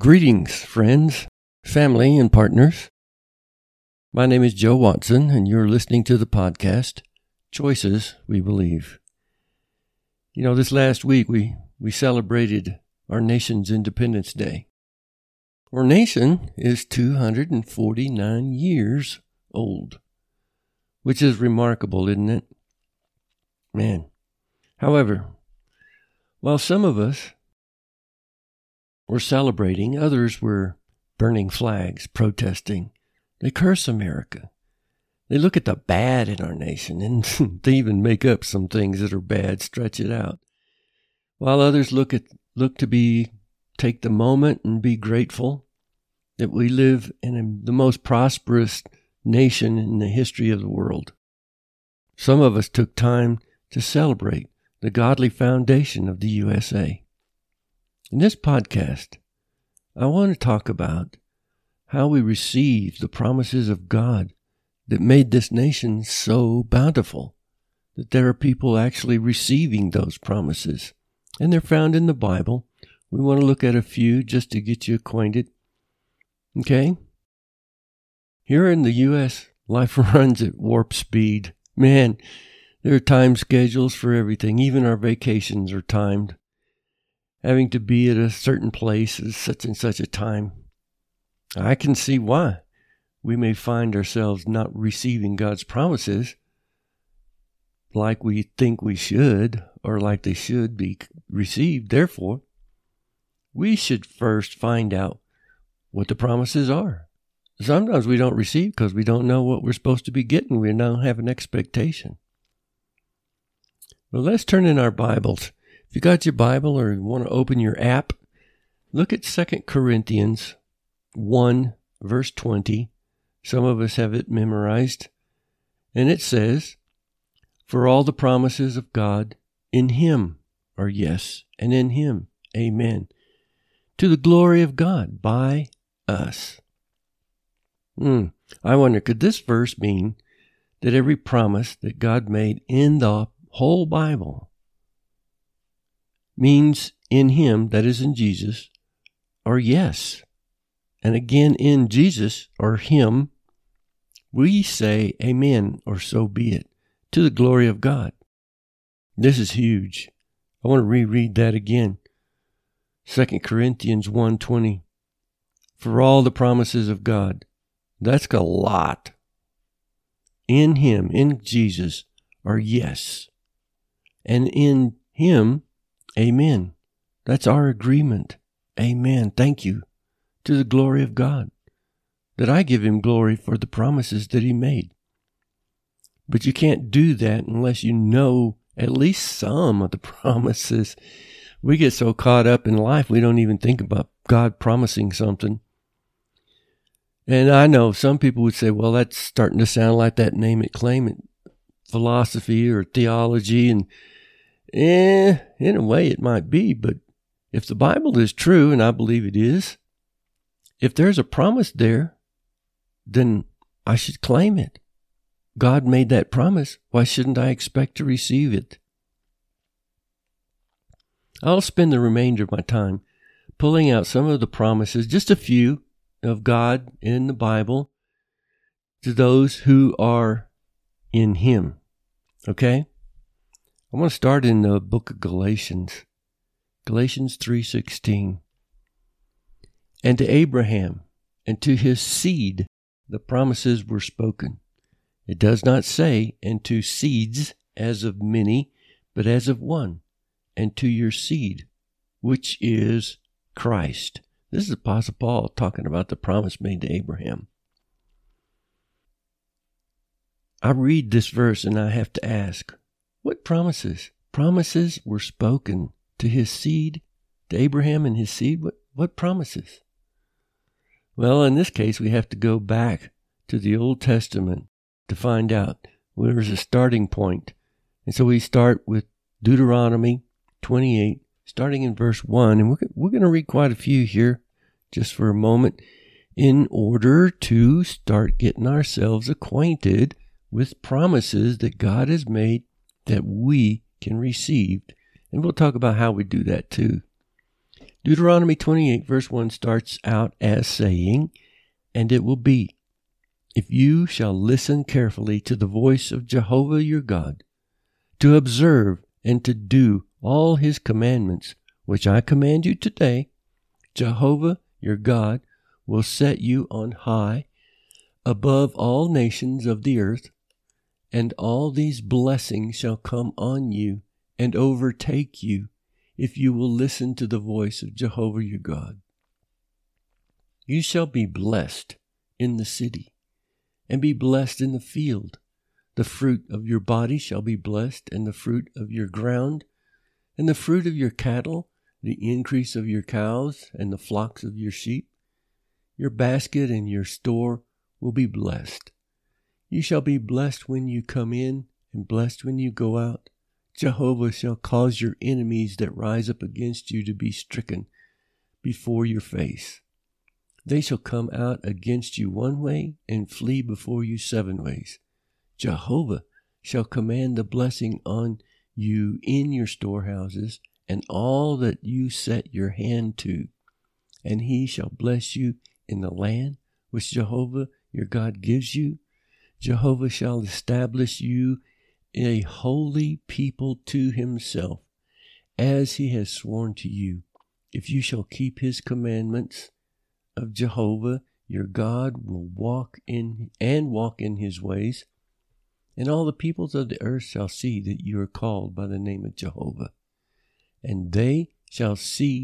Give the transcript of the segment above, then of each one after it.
Greetings, friends, family, and partners. My name is Joe Watson, and you're listening to the podcast, Choices We Believe. You know, this last week we celebrated our nation's Independence Day. Our nation is 249 years old, which is remarkable, isn't it? Man. However, while some of us were celebrating, others were burning flags, protesting. They curse America. They look at the bad in our nation, and they even make up some things that are bad, stretch it out. While others take the moment and be grateful that we live in the most prosperous nation in the history of the world. Some of us took time to celebrate the godly foundation of the USA. In this podcast, I want to talk about how we receive the promises of God that made this nation so bountiful, that there are people actually receiving those promises. And they're found in the Bible. We want to look at a few just to get you acquainted. Okay? Here in the U.S., life runs at warp speed. Man, there are time schedules for everything. Even our vacations are timed. Having to be at a certain place at such and such a time. I can see why we may find ourselves not receiving God's promises like we think we should, or like they should be received. Therefore, we should first find out what the promises are. Sometimes we don't receive because we don't know what we're supposed to be getting. We don't have an expectation. Well, let's turn in our Bibles. If you got your Bible or you want to open your app, look at 2 Corinthians 1, verse 20. Some of us have it memorized. And it says, "For all the promises of God in Him are yes, and in Him, amen, to the glory of God by us." I wonder, could this verse mean that every promise that God made in the whole Bible means in Him, that is in Jesus, or yes? And again, in Jesus or Him, we say amen, or so be it, to the glory of God. This is huge. I want to reread that again. 2 Corinthians 1:20. For all the promises of God. That's a lot. In Him, in Jesus, are yes. And in Him, amen. That's our agreement. Amen. Thank you. To the glory of God. That I give Him glory for the promises that He made. But you can't do that unless you know at least some of the promises. We get so caught up in life, we don't even think about God promising something. And I know some people would say, well, that's starting to sound like that name it, claim it philosophy or theology. And in a way it might be, but if the Bible is true, and I believe it is, if there's a promise there, then I should claim it. God made that promise. Why shouldn't I expect to receive it? I'll spend the remainder of my time pulling out some of the promises, just a few, of God in the Bible to those who are in Him. Okay? I want to start in the book of Galatians. Galatians 3:16. And to Abraham and to his seed the promises were spoken. It does not say, and to seeds as of many, but as of one, and to your seed, which is Christ. This is Apostle Paul talking about the promise made to Abraham. I read this verse and I have to ask, what promises? Promises were spoken to his seed, to Abraham and his seed. What promises? Well, in this case, we have to go back to the Old Testament to find out where's a starting point. And so we start with Deuteronomy 28, starting in verse 1. And we're going to read quite a few here just for a moment in order to start getting ourselves acquainted with promises that God has made that we can receive. And we'll talk about how we do that too. Deuteronomy 28 verse 1 starts out as saying, "And it will be, if you shall listen carefully to the voice of Jehovah your God, to observe and to do all his commandments, which I command you today, Jehovah your God will set you on high above all nations of the earth, and all these blessings shall come on you and overtake you if you will listen to the voice of Jehovah your God. You shall be blessed in the city, and be blessed in the field. The fruit of your body shall be blessed, and the fruit of your ground, and the fruit of your cattle, the increase of your cows, and the flocks of your sheep. Your basket and your store will be blessed. You shall be blessed when you come in, and blessed when you go out. Jehovah shall cause your enemies that rise up against you to be stricken before your face. They shall come out against you one way, and flee before you 7 ways. Jehovah shall command the blessing on you in your storehouses, and all that you set your hand to. And he shall bless you in the land which Jehovah your God gives you. Jehovah shall establish you a holy people to himself, as he has sworn to you, if you shall keep his commandments of Jehovah your God will walk in his ways. And all the peoples of the earth shall see that you are called by the name of Jehovah, and they shall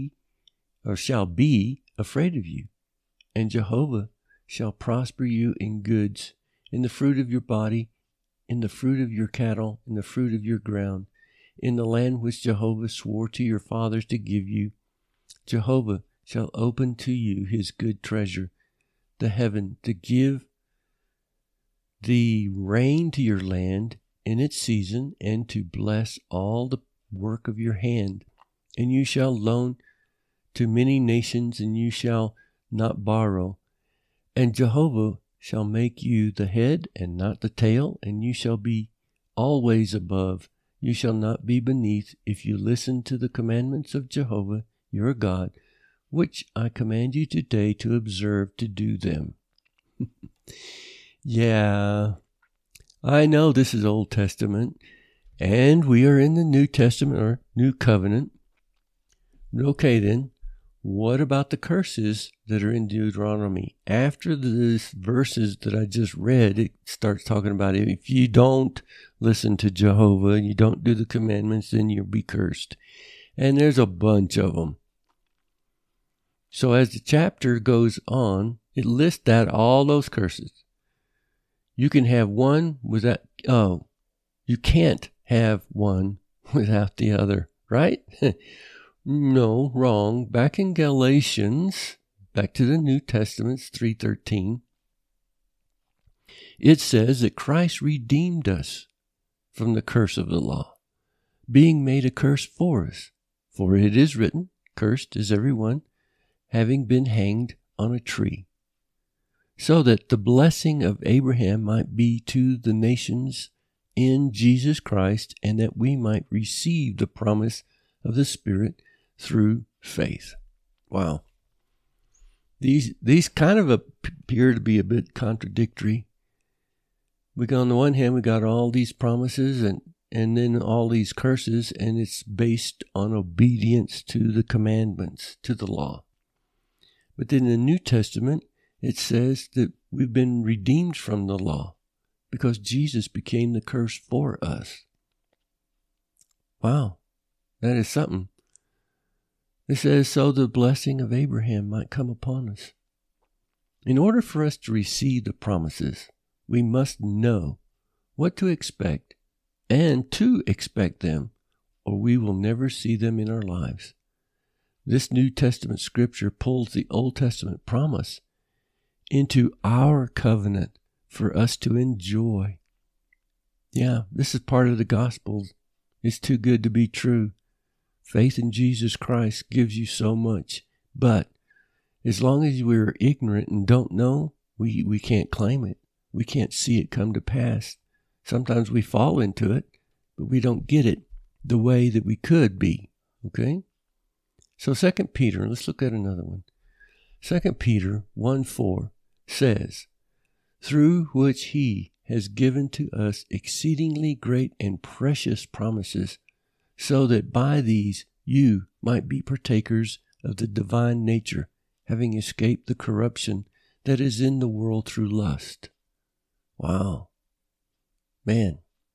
be afraid of you. And Jehovah shall prosper you in goods, in the fruit of your body, in the fruit of your cattle, in the fruit of your ground, in the land which Jehovah swore to your fathers to give you. Jehovah shall open to you his good treasure, the heaven, to give the rain to your land in its season, and to bless all the work of your hand. And you shall loan to many nations, and you shall not borrow. And Jehovah shall make you the head and not the tail, and you shall be always above. You shall not be beneath, if you listen to the commandments of Jehovah your God, which I command you today to observe to do them." Yeah, I know this is Old Testament, and we are in the New Testament, or New Covenant. Okay then, what about the curses that are in Deuteronomy? After these verses that I just read, it starts talking about if you don't listen to Jehovah, you don't do the commandments, then you'll be cursed. And there's a bunch of them. So as the chapter goes on, it lists out all those curses. You can have one without, you can't have one without the other, right? No, wrong. Back in Galatians, back to the New Testament, 3:13, it says that Christ redeemed us from the curse of the law, being made a curse for us. For it is written, "Cursed is everyone having been hanged on a tree," so that the blessing of Abraham might be to the nations in Jesus Christ, and that we might receive the promise of the Spirit through faith. Wow. These kind of appear to be a bit contradictory. On the one hand, we got all these promises and then all these curses, and it's based on obedience to the commandments, to the law. But then in the New Testament, it says that we've been redeemed from the law because Jesus became the curse for us. Wow, that is something. It says, so the blessing of Abraham might come upon us. In order for us to receive the promises, we must know what to expect and to expect them, or we will never see them in our lives. This New Testament scripture pulls the Old Testament promise into our covenant for us to enjoy. Yeah, this is part of the gospel. It's too good to be true. Faith in Jesus Christ gives you so much, but as long as we're ignorant and don't know, we can't claim it. We can't see it come to pass. Sometimes we fall into it, but we don't get it the way that we could be, okay? So 2 Peter, let's look at another one. 2 Peter 1:4 says, through which he has given to us exceedingly great and precious promises, so that by these you might be partakers of the divine nature, having escaped the corruption that is in the world through lust. Wow. Man.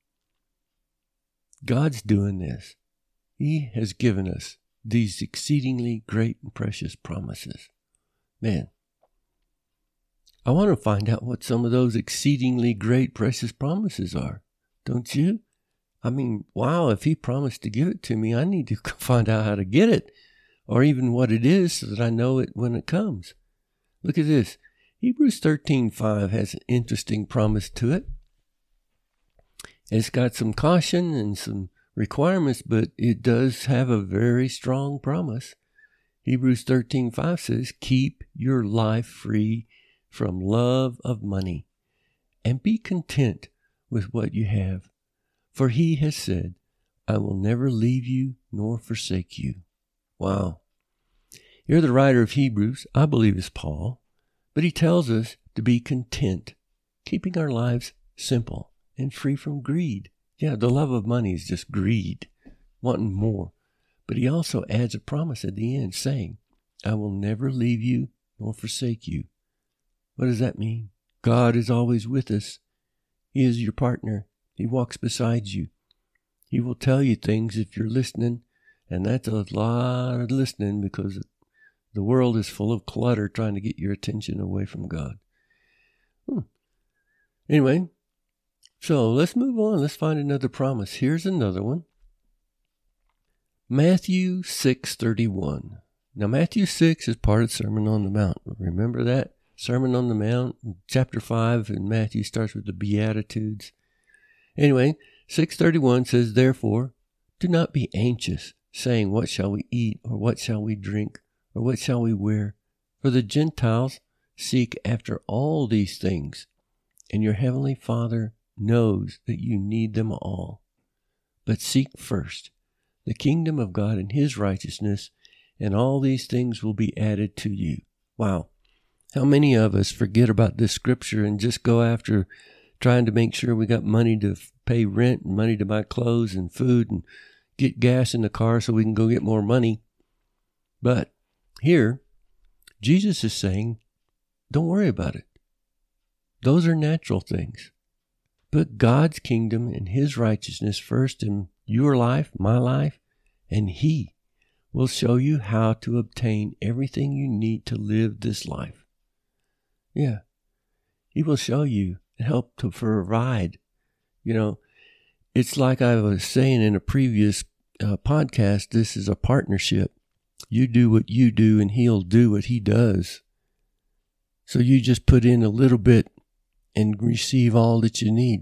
God's doing this. He has given us these exceedingly great and precious promises. Man. I want to find out what some of those exceedingly great, precious promises are. Don't you? I mean, wow, if he promised to give it to me, I need to find out how to get it, or even what it is so that I know it when it comes. Look at this. Hebrews 13:5 has an interesting promise to it. It's got some caution and some requirements, but it does have a very strong promise. Hebrews 13:5 says, keep your life free from love of money, and be content with what you have. For he has said, I will never leave you nor forsake you. Wow. Here the writer of Hebrews, I believe is Paul, but he tells us to be content, keeping our lives simple and free from greed. Yeah, the love of money is just greed, wanting more. But he also adds a promise at the end saying, I will never leave you nor forsake you. What does that mean? God is always with us. He is your partner. He walks beside you. He will tell you things if you're listening, and that's a lot of listening because the world is full of clutter trying to get your attention away from God. Anyway, so let's move on. Let's find another promise. Here's another one. Matthew 6:31. Now, Matthew 6 is part of the Sermon on the Mount. Remember that? Sermon on the Mount, chapter 5 in Matthew starts with the Beatitudes. Anyway, 6:31 says, therefore, do not be anxious, saying, what shall we eat, or what shall we drink, or what shall we wear? For the Gentiles seek after all these things, and your heavenly Father knows that you need them all. But seek first the kingdom of God and his righteousness, and all these things will be added to you. Wow. How many of us forget about this scripture and just go after trying to make sure we got money to pay rent and money to buy clothes and food and get gas in the car so we can go get more money? But here, Jesus is saying, don't worry about it. Those are natural things. Put God's kingdom and his righteousness first in your life, my life, and he will show you how to obtain everything you need to live this life. Yeah, he will show you and help to provide. You know, it's like I was saying in a previous podcast, this is a partnership. You do what you do and he'll do what he does. So you just put in a little bit and receive all that you need.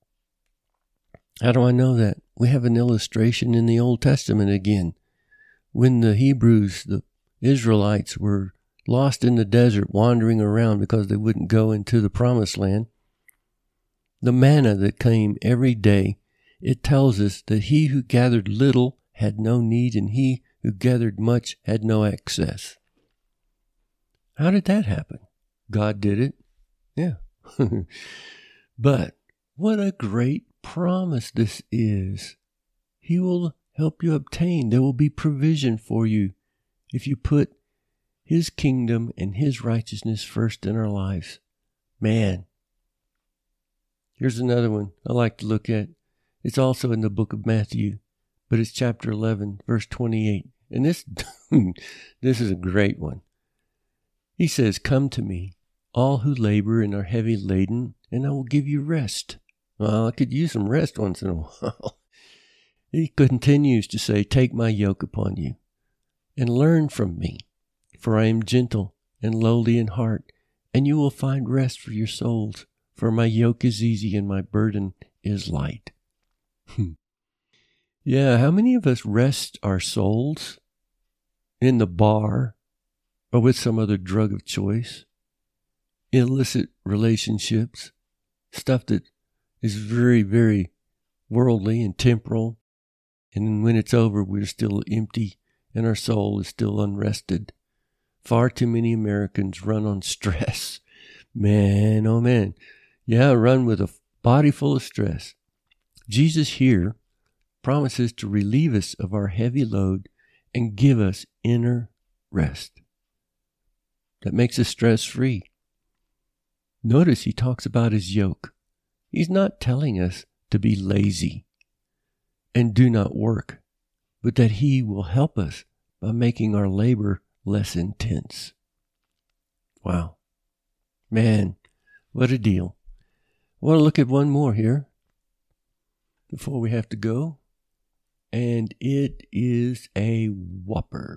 How do I know that? We have an illustration in the Old Testament again. When the Hebrews, the Israelites, were lost in the desert, wandering around because they wouldn't go into the promised land, the manna that came every day, it tells us that he who gathered little had no need, and he who gathered much had no excess. How did that happen? God did it. Yeah. But what a great promise this is. He will help you obtain. There will be provision for you if you put his kingdom and his righteousness first in our lives. Man. Here's another one I like to look at. It's also in the book of Matthew, but it's chapter 11, verse 28. And this is a great one. He says, come to me, all who labor and are heavy laden, and I will give you rest. Well, I could use some rest once in a while. He continues to say, take my yoke upon you and learn from me, for I am gentle and lowly in heart, and you will find rest for your souls. For my yoke is easy and my burden is light. Yeah, how many of us rest our souls in the bar or with some other drug of choice? Illicit relationships, stuff that is very, very worldly and temporal. And when it's over, we're still empty and our soul is still unrested. Far too many Americans run on stress. Man, oh man. Yeah, run with a body full of stress. Jesus here promises to relieve us of our heavy load and give us inner rest. That makes us stress-free. Notice he talks about his yoke. He's not telling us to be lazy and do not work, but that he will help us by making our labor less intense. Wow. Man, what a deal. I want to look at one more here before we have to go, and it is a whopper.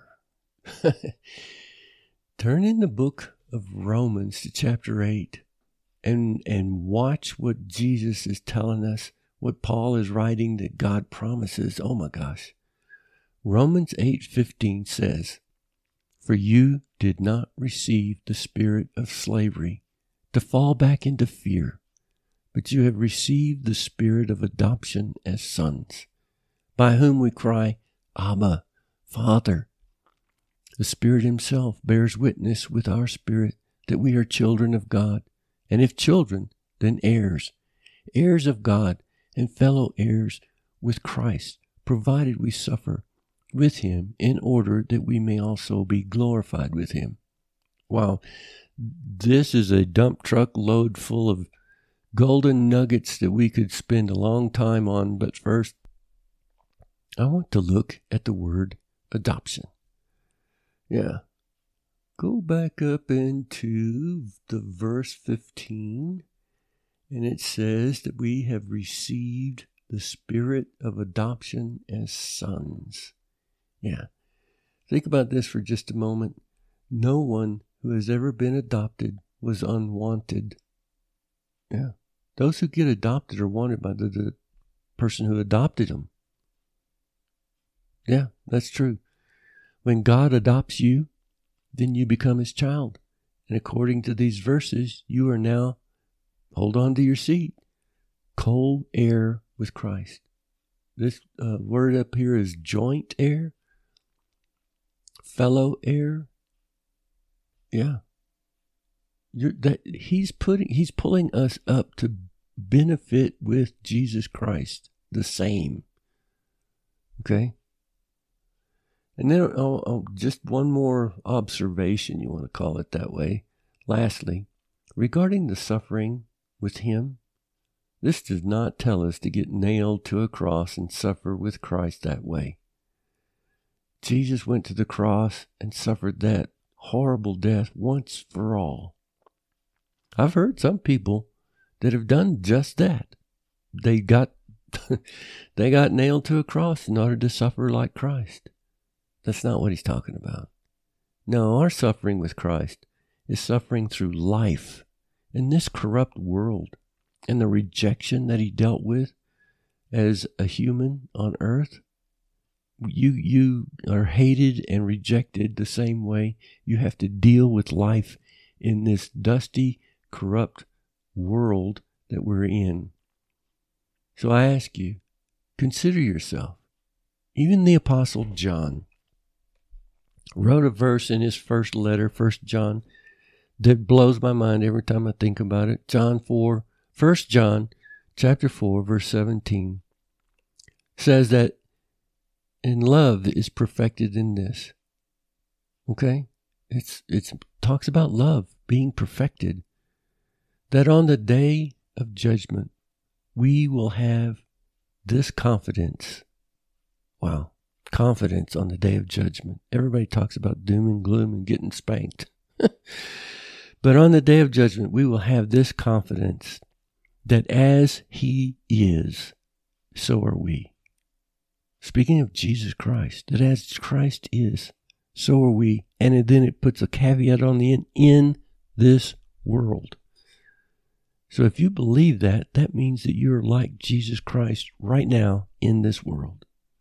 Turn in the book of Romans to chapter 8 and watch what Jesus is telling us, what Paul is writing that God promises. Oh my gosh. Romans 8:15 says, "For you did not receive the spirit of slavery to fall back into fear, but you have received the spirit of adoption as sons, by whom we cry, Abba, Father." The Spirit himself bears witness with our spirit that we are children of God, and if children, then heirs, heirs of God and fellow heirs with Christ, provided we suffer with him in order that we may also be glorified with him. Wow, this is a dump truck load full of golden nuggets that we could spend a long time on, but first, I want to look at the word adoption. Yeah. Go back up into the verse 15, and it says that we have received the spirit of adoption as sons. Yeah. Think about this for just a moment. No one who has ever been adopted was unwanted. Yeah. Those who get adopted are wanted by the person who adopted them. Yeah, that's true. When God adopts you, then you become his child. And according to these verses, you are now, hold on to your seat, co-heir with Christ. This word up here is joint heir, fellow heir. Yeah. He's pulling us up to benefit with Jesus Christ, the same. Okay? And then just one more observation, you want to call it that way. Lastly, regarding the suffering with him, this does not tell us to get nailed to a cross and suffer with Christ that way. Jesus went to the cross and suffered that horrible death once for all. I've heard some people that have done just that. They got nailed to a cross in order to suffer like Christ. That's not what he's talking about. No, our suffering with Christ is suffering through life in this corrupt world and the rejection that he dealt with as a human on earth. You are hated and rejected the same way you have to deal with life in this dusty, corrupt world that we're in. So I ask you, consider yourself. Even the Apostle John wrote a verse in his first letter, 1 John, that blows my mind every time I think about it. 1 John chapter 4, verse 17 says that in love is perfected in this. Okay? It talks about love being perfected. That on the day of judgment, we will have this confidence. Wow. Confidence on the day of judgment. Everybody talks about doom and gloom and getting spanked. But on the day of judgment, we will have this confidence that as he is, so are we. Speaking of Jesus Christ, that as Christ is, so are we. And then it puts a caveat on the end, in this world. So if you believe that, that means that you're like Jesus Christ right now in this world.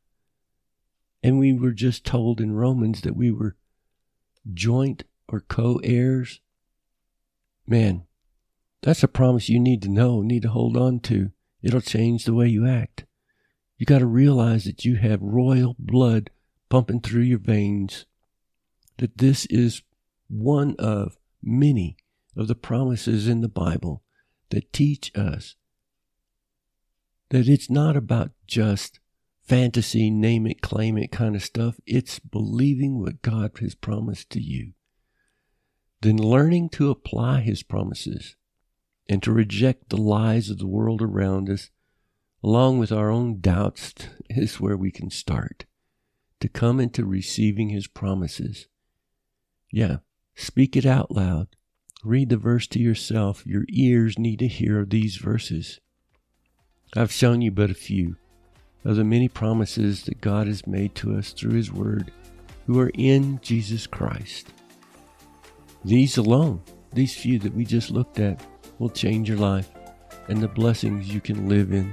And we were just told in Romans that we were joint or co-heirs. Man, that's a promise you need to know, need to hold on to. It'll change the way you act. You got to realize that you have royal blood pumping through your veins, that this is one of many of the promises in the Bible that teach us that it's not about just fantasy, name it, claim it kind of stuff. It's believing what God has promised to you. Then learning to apply His promises and to reject the lies of the world around us, along with our own doubts, is where we can start to come into receiving His promises. Yeah, speak it out loud. Read the verse to yourself. Your ears need to hear these verses. I've shown you but a few of the many promises that God has made to us through His Word, who are in Jesus Christ. These alone, these few that we just looked at, will change your life and the blessings you can live in.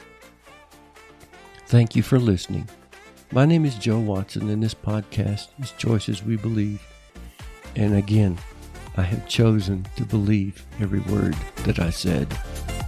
Thank you for listening. My name is Joe Watson, and this podcast is Choices We Believe. And again, I have chosen to believe every word that I said.